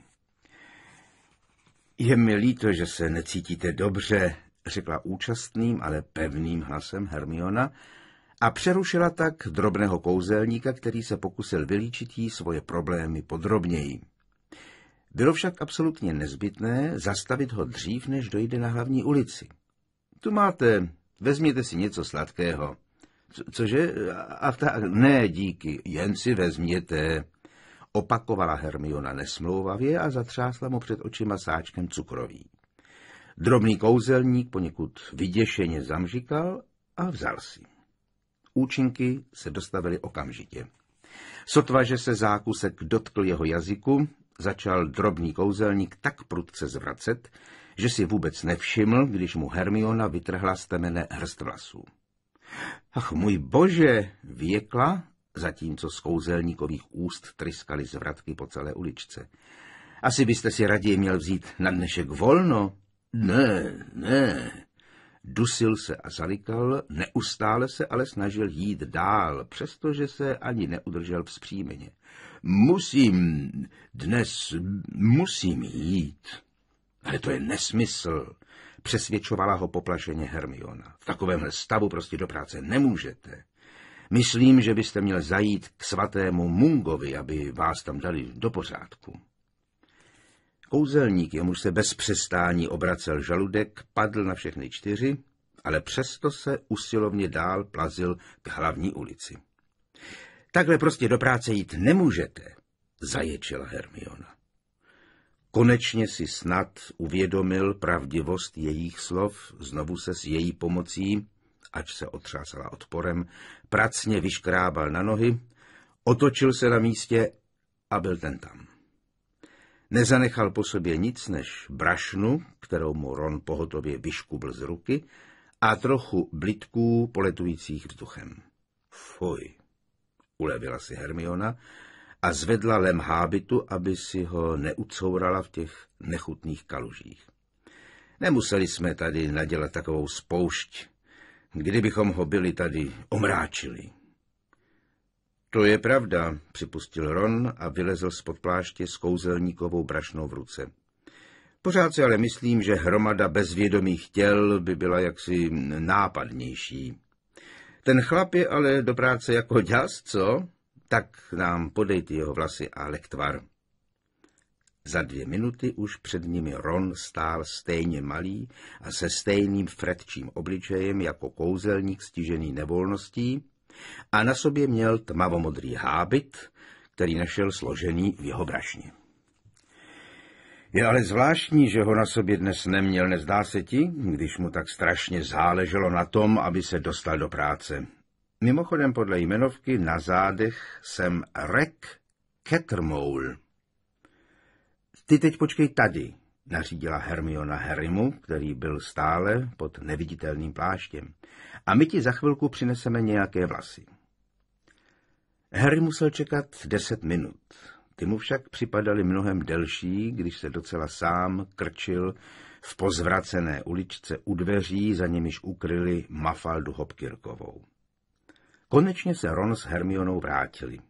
Je mi líto, že se necítíte dobře, řekla účastným, ale pevným hlasem Hermiona a přerušila tak drobného kouzelníka, který se pokusil vylíčit jí svoje problémy podrobněji. Bylo však absolutně nezbytné zastavit ho dřív, než dojde na hlavní ulici. Tu máte, vezměte si něco sladkého. Co, cože? A ta, ne, díky, jen si vezměte, opakovala Hermiona nesmlouvavě a zatřásla mu před očima sáčkem cukroví. Drobný kouzelník poněkud vyděšeně zamžikal a vzal si. Účinky se dostavily okamžitě. Sotva, že se zákusek dotkl jeho jazyku, začal drobný kouzelník tak prudce zvracet, že si vůbec nevšiml, když mu Hermiona vytrhla z temene hrst vlasů. Ach, můj bože, vyjekla, zatímco z kouzelníkových úst tryskaly zvratky po celé uličce. Asi byste si raději měl vzít na dnešek volno? Ne, ne. Dusil se a zalikal, neustále se ale snažil jít dál, přestože se ani neudržel vzpřímeně. Musím, dnes musím jít. Ale to je nesmysl, přesvědčovala ho poplašeně Hermiona. V takovémhle stavu prostě do práce nemůžete. Myslím, že byste měl zajít k svatému Mungovi, aby vás tam dali do pořádku. Kouzelník, jemuž se bez přestání obracel žaludek, padl na všechny čtyři, ale přesto se usilovně dál plazil k hlavní ulici. Takhle prostě do práce jít nemůžete, zaječila Hermiona. Konečně si snad uvědomil pravdivost jejich slov, znovu se s její pomocí, ač se otřásala odporem, pracně vyškrábal na nohy, otočil se na místě a byl ten tam. Nezanechal po sobě nic než brašnu, kterou mu Ron pohotově vyškubl z ruky, a trochu blitků poletujících vzduchem. Fuj, ulevila si Hermiona a zvedla lem hábitu, aby si ho neucourala v těch nechutných kalužích. Nemuseli jsme tady nadělat takovou spoušť, kdybychom ho byli tady omráčili. To je pravda, připustil Ron a vylezl spod pláště s kouzelníkovou brašnou v ruce. Pořád si ale myslím, že hromada bezvědomých těl by byla jaksi nápadnější. Ten chlap je ale do práce jako ďas, co? Tak nám podejte jeho vlasy a lektvar. Za dvě minuty už před nimi Ron stál stejně malý a se stejným fretčím obličejem jako kouzelník stižený nevolností, a na sobě měl tmavomodrý hábit, který našel složený v jeho brašně. Je ale zvláštní, že ho na sobě dnes neměl, nezdá se ti, když mu tak strašně záleželo na tom, aby se dostal do práce. Mimochodem podle jmenovky na zádech jsem Rek Cattermole. Ty teď počkej tady, nařídila Hermiona Harrymu, který byl stále pod neviditelným pláštěm. A my ti za chvilku přineseme nějaké vlasy. Harry musel čekat deset minut. Ty mu však připadaly mnohem delší, když se docela sám krčil v pozvracené uličce u dveří, za nimiž ukryli Mafaldu Hopkirkovou. Konečně se Ron s Hermionou vrátili.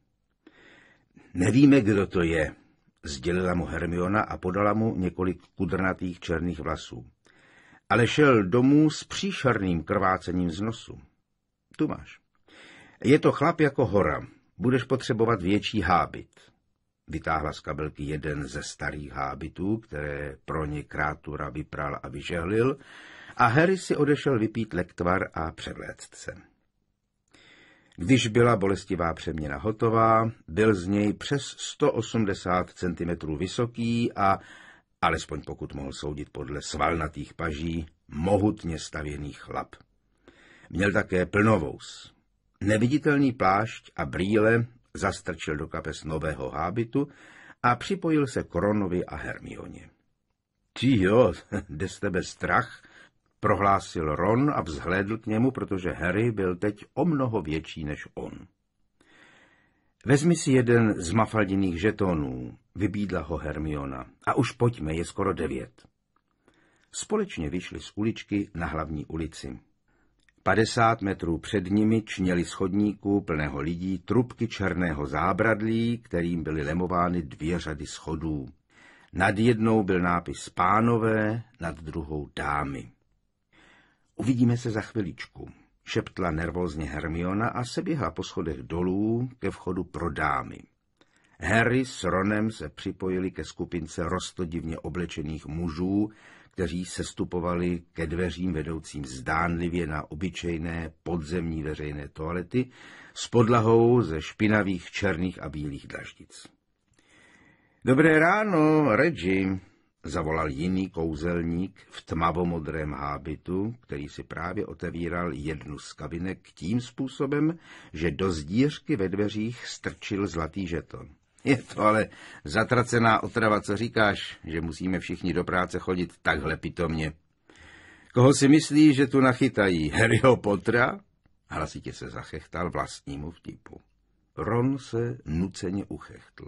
Nevíme, kdo to je, sdělila mu Hermiona a podala mu několik kudrnatých černých vlasů. Ale šel domů s příšerným krvácením z nosu. Tu máš. Je to chlap jako hora. Budeš potřebovat větší hábit. Vytáhla z kabelky jeden ze starých hábitů, které pro ně Krátura vypral a vyžehlil, a Harry si odešel vypít lektvar a převléct se. Když byla bolestivá přeměna hotová, byl z něj přes sto osmdesát centimetrů vysoký a, alespoň pokud mohl soudit podle svalnatých paží, mohutně stavěný chlap. Měl také plnovous. Neviditelný plášť a brýle zastrčil do kapes nového hábitu a připojil se k Ronovi a Hermioně. Ty jo, jde z tebe strach, prohlásil Ron a vzhlédl k němu, protože Harry byl teď o mnoho větší než on. Vezmi si jeden z Mafaldiných žetonů, vybídla ho Hermiona, a už pojďme, je skoro devět. Společně vyšli z uličky na hlavní ulici. Padesát metrů před nimi čněly z chodníků plného lidí trubky černého zábradlí, kterým byly lemovány dvě řady schodů. Nad jednou byl nápis pánové, nad druhou dámy. Uvidíme se za chviličku, šeptla nervózně Hermiona a seběhla po schodech dolů ke vchodu pro dámy. Harry s Ronem se připojili ke skupince roztodivně oblečených mužů, kteří sestupovali ke dveřím vedoucím zdánlivě na obyčejné podzemní veřejné toalety s podlahou ze špinavých černých a bílých dlaždic. Dobré ráno, Reggie, zavolal jiný kouzelník v tmavomodrém hábitu, který si právě otevíral jednu z kabinek tím způsobem, že do zdířky ve dveřích strčil zlatý žeton. Je to ale zatracená otrava, co říkáš, že musíme všichni do práce chodit takhle pitomně. Koho si myslí, že tu nachytají? Harryho Pottera? Hlasitě se zachechtal vlastnímu vtipu. Ron se nuceně uchechtl.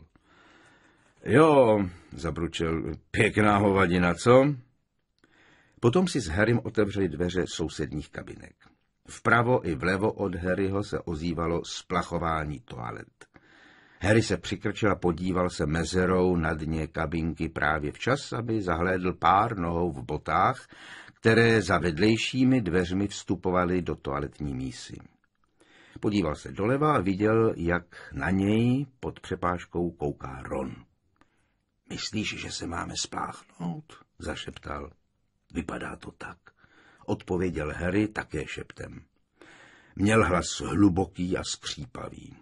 Jo, zabručel, pěkná hovadina, co? Potom si s Harrym otevřeli dveře sousedních kabinek. Vpravo i vlevo od Harryho se ozývalo splachování toalet. Harry se přikrčil a podíval se mezerou na dně kabinky právě včas, aby zahlédl pár nohou v botách, které za vedlejšími dveřmi vstupovaly do toaletní mísy. Podíval se doleva a viděl, jak na něj pod přepážkou kouká Ron. Myslíš, že se máme spláchnout? Zašeptal. Vypadá to tak, odpověděl Harry také šeptem. Měl hlas hluboký a skřípavý.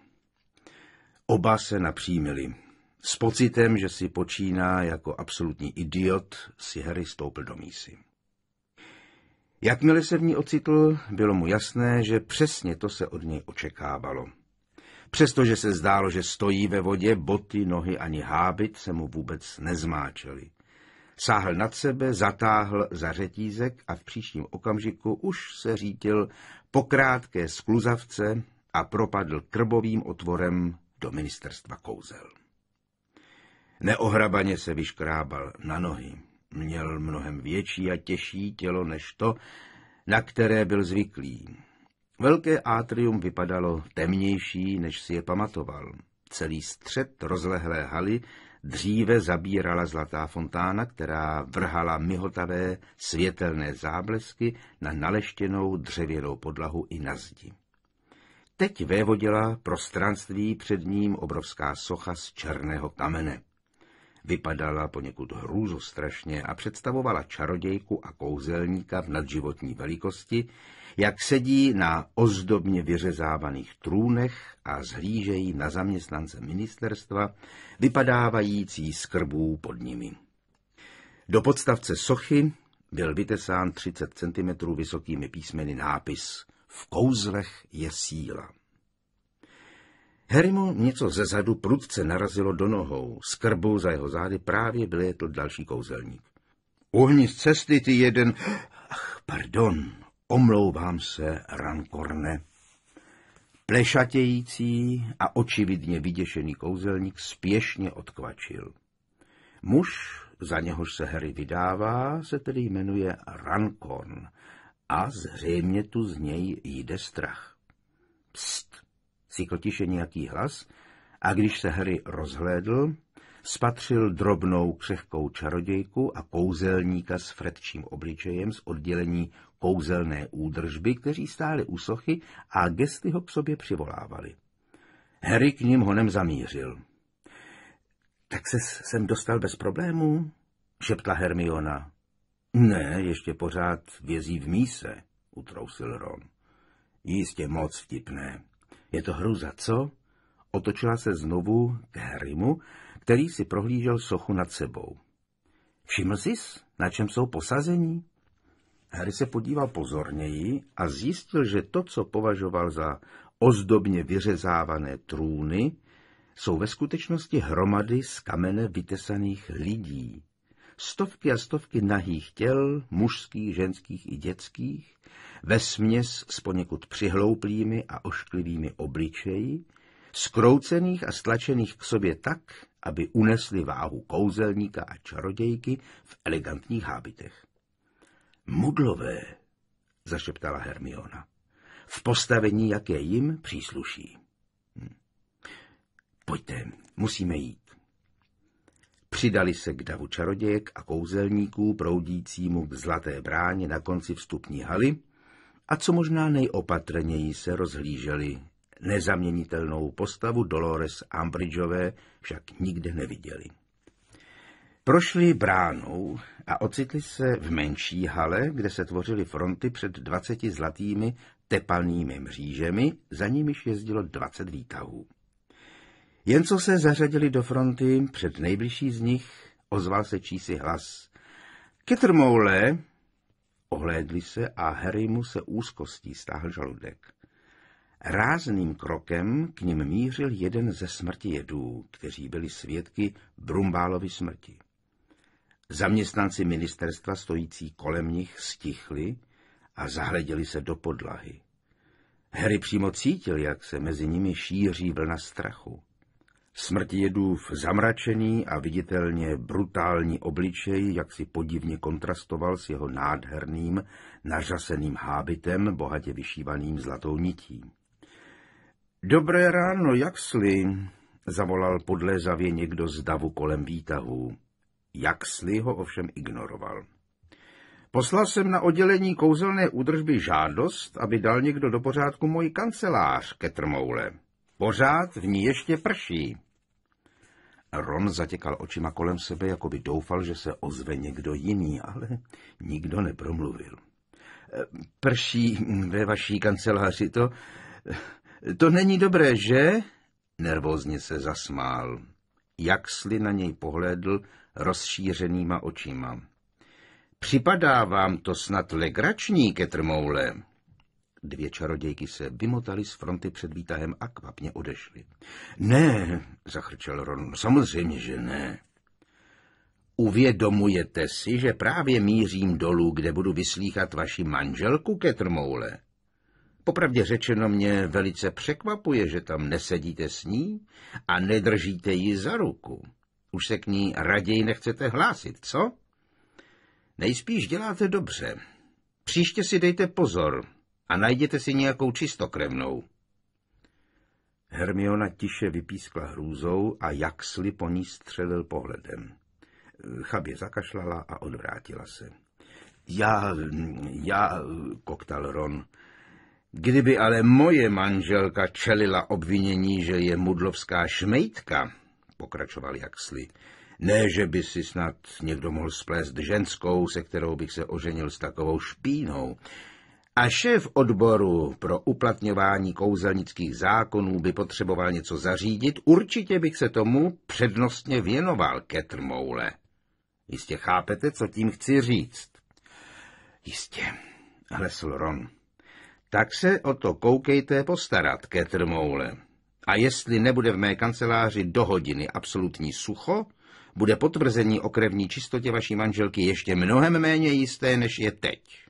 Oba se napřímili. S pocitem, že si počíná jako absolutní idiot, si Harry stoupl do mísy. Jakmile se v ní ocitl, bylo mu jasné, že přesně to se od něj očekávalo. Přestože se zdálo, že stojí ve vodě, boty, nohy ani hábit se mu vůbec nezmáčely. Sáhl nad sebe, zatáhl za řetízek a v příštím okamžiku už se řítil po krátké skluzavce a propadl krbovým otvorem do ministerstva kouzel. Neohrabaně se vyškrábal na nohy. Měl mnohem větší a těžší tělo než to, na které byl zvyklý. Velké átrium vypadalo temnější, než si je pamatoval. Celý střed rozlehlé haly dříve zabírala zlatá fontána, která vrhala mihotavé světelné záblesky na naleštěnou dřevěnou podlahu i na zdi. Teď vévodila prostranství před ním obrovská socha z černého kamene. Vypadala poněkud hrůzostrašně a představovala čarodějku a kouzelníka v nadživotní velikosti, jak sedí na ozdobně vyřezávaných trůnech a zhlížejí na zaměstnance ministerstva, vypadávající z krbů pod nimi. Do podstavce sochy byl vytesán třicet centimetrů vysokými písmeny nápis V kouzlech je síla. Harrymu něco zezadu prudce narazilo do nohou. Z krbu za jeho zády právě vylétl další kouzelník. Uhni z cesty, ty jeden... Ach, pardon, omlouvám se, Rancorne. Plešatějící a očividně vyděšený kouzelník spěšně odkvačil. Muž, za něhož se Harry vydává, se tedy jmenuje Runcorn a zřejmě tu z něj jde strach. Pst, sykl tiše nějaký hlas a když se Harry rozhlédl, spatřil drobnou křehkou čarodějku a kouzelníka s fretčím obličejem z oddělení kouzelné údržby, kteří stáli u sochy a gesty ho k sobě přivolávali. Harry k nim honem zamířil. Tak se sem dostal bez problémů? Šeptla Hermiona. Ne, ještě pořád vězí v míse, utrousil Ron. Jistě moc vtipné. Je to hruza, co? Otočila se znovu k Harrymu, který si prohlížel sochu nad sebou. Všiml jsi, na čem jsou posazení? Harry se podíval pozorněji a zjistil, že to, co považoval za ozdobně vyřezávané trůny, jsou ve skutečnosti hromady z kamene vytesaných lidí. Stovky a stovky nahých těl, mužských, ženských i dětských, vesměs s poněkud přihlouplými a ošklivými obličeji, skroucených a stlačených k sobě tak, aby unesli váhu kouzelníka a čarodějky v elegantních hábitech. Mudlové, zašeptala Hermiona, v postavení, jaké jim přísluší. Hm. Pojďte, musíme jít. Přidali se k davu čarodějek a kouzelníků proudícímu k zlaté bráně na konci vstupní haly a co možná nejopatrněji se rozhlíželi. Nezaměnitelnou postavu Dolores Umbridgeové však nikde neviděli. Prošli bránou a ocitli se v menší hale, kde se tvořily fronty před dvaceti zlatými tepalnými mřížemi, za nimiž jezdilo dvacet výtahů. Jen co se zařadili do fronty, před nejbližší z nich ozval se čísi hlas. Kettermoule! Ohlédli se a Harrymu se úzkostí stáhl žaludek. Rázným krokem k nim mířil jeden ze smrtijedů, kteří byli svědky Brumbálovy smrti. Zaměstnanci ministerstva stojící kolem nich stichli a zahleděli se do podlahy. Harry přímo cítil, jak se mezi nimi šíří vlna strachu. Smrtijedův zamračený a viditelně brutální obličej, jak si podivně kontrastoval s jeho nádherným, nařaseným hábitem, bohatě vyšívaným zlatou nití. Dobré ráno, Jaxli, zavolal podlézavě někdo z davu kolem výtahu. Jaxli ho ovšem ignoroval. Poslal jsem na oddělení kouzelné údržby žádost, aby dal někdo do pořádku můj kancelář, Kettermoule. Pořád v ní ještě prší. Ron zatěkal očima kolem sebe, jako by doufal, že se ozve někdo jiný, ale nikdo nepromluvil. Prší ve vaší kanceláři, to... To není dobré, že? Nervózně se zasmál. Jaxli na něj pohlédl rozšířenýma očima. Připadá vám to snad legrační, Kettermoule? Dvě čarodějky se vymotaly z fronty před výtahem a kvapně odešly. Ne, zachrčel Ron, samozřejmě, že ne. Uvědomujete si, že právě mířím dolů, kde budu vyslýchat vaši manželku, Kettermoule? Popravdě řečeno mě velice překvapuje, že tam nesedíte s ní a nedržíte ji za ruku. Už se k ní raději nechcete hlásit, co? Nejspíš děláte dobře. Příště si dejte pozor a najděte si nějakou čistokrevnou. Hermiona tiše vypískla hrůzou a Jaxli po ní střelil pohledem. Chabě zakašlala a odvrátila se. Já, já, koktal Ron. Kdyby ale moje manželka čelila obvinění, že je mudlovská šmejtka, pokračoval Jaxli, ne, že by si snad někdo mohl splést ženskou, se kterou bych se oženil s takovou špínou, A šéf odboru pro uplatňování kouzelnických zákonů by potřeboval něco zařídit, určitě bych se tomu přednostně věnoval, Ketrmoule. Jistě chápete, co tím chci říct. Jistě, hlesl Ron. Tak se o to koukejte postarat, Ketrmoule. A jestli nebude v mé kanceláři do hodiny absolutní sucho, bude potvrzení o krevní čistotě vaší manželky ještě mnohem méně jisté, než je teď.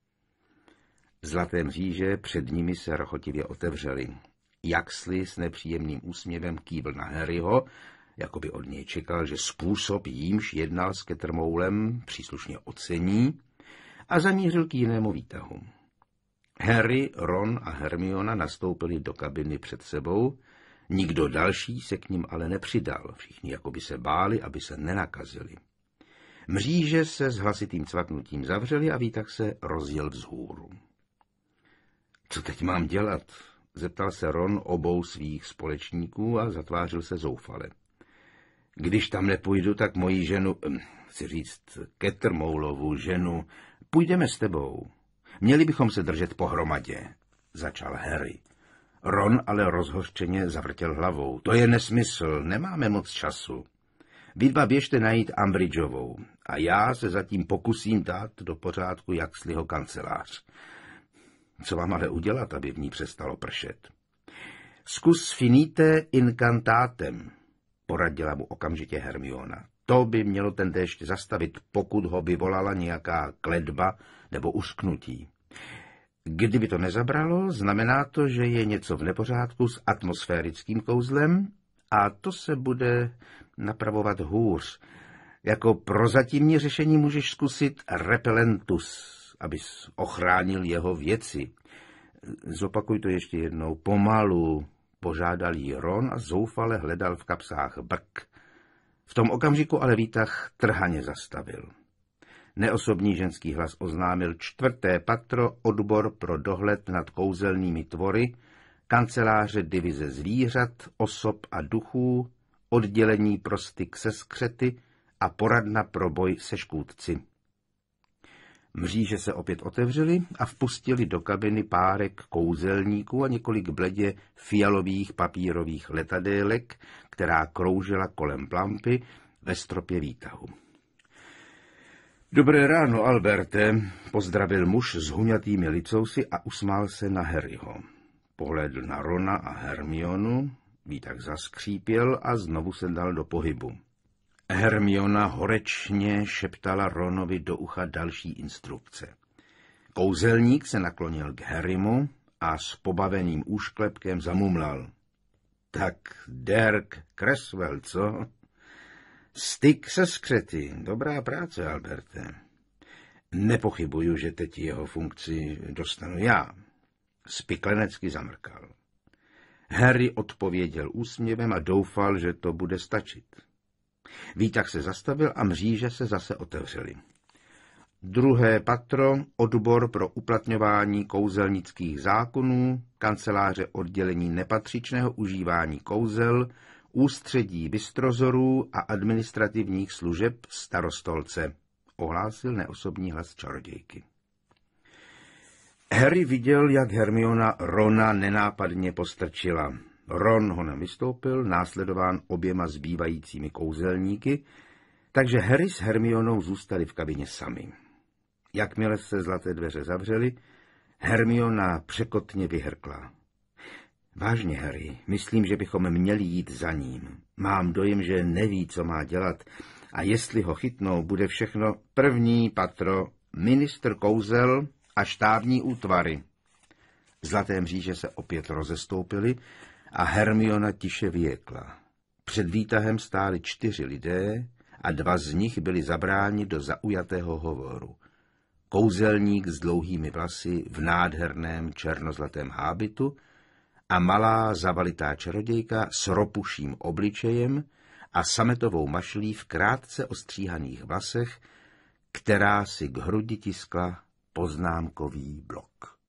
Zlaté mříže před nimi se rochotivě otevřely. Jaxley s nepříjemným úsměvem kývl na Harryho, jako by od něj čekal, že způsob, jímž jednal s Ketrmoulem, příslušně ocení, a zamířil k jinému výtahu. Harry, Ron a Hermiona nastoupili do kabiny před sebou, nikdo další se k ním ale nepřidal, všichni jako by se báli, aby se nenakazili. Mříže se s hlasitým cvaknutím zavřely a výtah se rozjel vzhůru. Co teď mám dělat? Zeptal se Ron obou svých společníků a zatvářil se zoufale. Když tam nepůjdu, tak moji ženu, chci říct Ketrmoulovu ženu, půjdeme s tebou. Měli bychom se držet pohromadě, začal Harry. Ron ale rozhořčeně zavrtěl hlavou. To je nesmysl, nemáme moc času. Vy dva běžte najít Umbridgeovou a já se zatím pokusím dát do pořádku Jaxleyho kancelář. Co vám ale udělat, aby v ní přestalo pršet? Zkus finite incantatem, poradila mu okamžitě Hermiona. To by mělo ten déšť zastavit, pokud ho vyvolala nějaká kletba nebo ušknutí. Kdyby to nezabralo, znamená to, že je něco v nepořádku s atmosférickým kouzlem a to se bude napravovat hůř. Jako prozatímní řešení můžeš zkusit repelentus, abys ochránil jeho věci. Zopakuj to ještě jednou pomalu, požádal jí Ron a zoufale hledal v kapsách brk. V tom okamžiku ale výtah trhaně zastavil. Neosobní ženský hlas oznámil čtvrté patro, odbor pro dohled nad kouzelnými tvory, kanceláře divize zvířat, osob a duchů, oddělení pro styk se skřety a poradna pro boj se škůdci. Mříže se opět otevřely a vpustili do kabiny párek kouzelníků a několik bledě fialových papírových letadélek, která kroužila kolem lampy ve stropě výtahu. Dobré ráno, Alberte, pozdravil muž s huňatými licousy a usmál se na Harryho. Pohlédl na Rona a Hermionu, výtah zaskřípěl a znovu se dal do pohybu. Hermiona horečně šeptala Ronovi do ucha další instrukce. Kouzelník se naklonil k Harrymu a s pobaveným úšklepkem zamumlal. Tak Dirk Creswell, co? Styk se skřety. Dobrá práce, Alberte. Nepochybuju, že teď jeho funkci dostanu já. Spiklenecky zamrkal. Harry odpověděl úsměvem a doufal, že to bude stačit. Výtah se zastavil a mříže se zase otevřely. Druhé patro, odbor pro uplatňování kouzelnických zákonů, kanceláře oddělení nepatřičného užívání kouzel, ústředí bystrozorů a administrativních služeb starostolce, ohlásil neosobní hlas čarodějky. Harry viděl, jak Hermiona Rona nenápadně postrčila. Ron ho nevystoupil, následován oběma zbývajícími kouzelníky, takže Harry s Hermionou zůstali v kabině sami. Jakmile se zlaté dveře zavřely, Hermiona překotně vyhrkla. Vážně, Harry, myslím, že bychom měli jít za ním. Mám dojem, že neví, co má dělat a jestli ho chytnou, bude všechno první patro, ministr kouzel a štábní útvary. Zlaté mříže se opět rozestoupily a Hermiona tiše vyjekla. Před výtahem stáli čtyři lidé a dva z nich byli zabráni do zaujatého hovoru. Kouzelník s dlouhými vlasy v nádherném černozlatém hábitu a malá zavalitá čarodějka s ropuším obličejem a sametovou mašlí v krátce ostříhaných vlasech, která si k hrudi tiskla poznámkový blok.